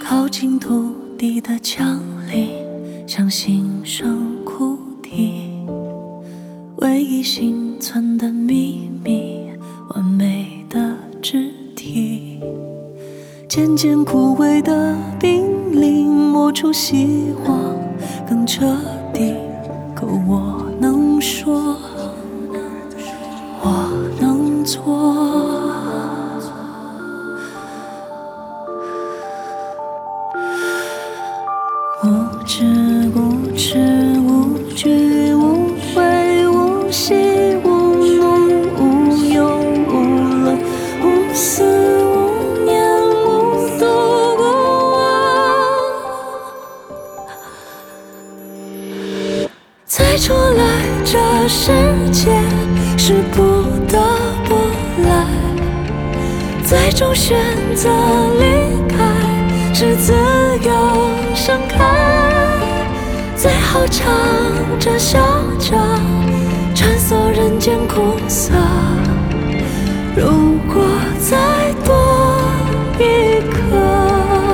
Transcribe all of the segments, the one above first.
靠近土地的墙里，像心声哭啼，唯一幸存的秘密，完美的肢体。渐渐枯萎的濒临，磨出希望更彻底。可我能说，我能做。无知无耻无惧无悔无息无怒无忧无乐无思无念无度无我。再出来这世界是不得不来，最终选择离开是自由盛开。最后唱着笑着穿梭人间苦涩，如果再多一刻。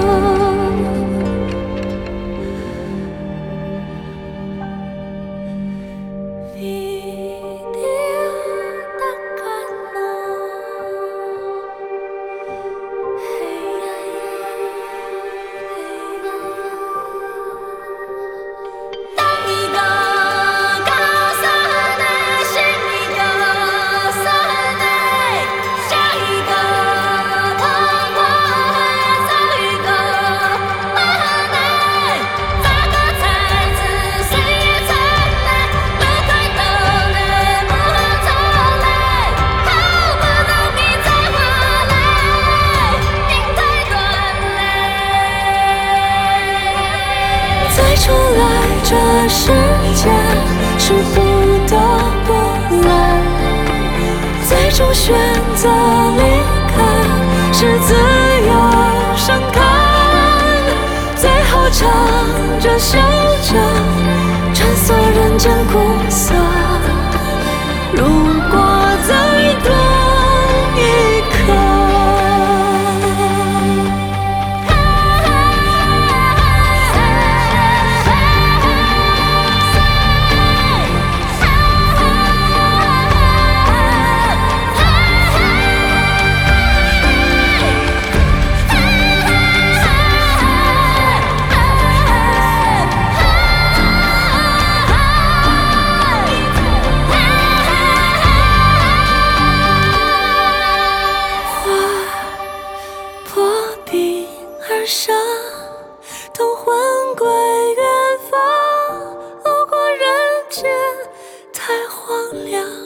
出来这世界是不得不来，最终选择离开是自由盛开。最后唱着笑着穿梭人间苦涩，如果再多一刻。上同魂归远方，路过人间太荒凉。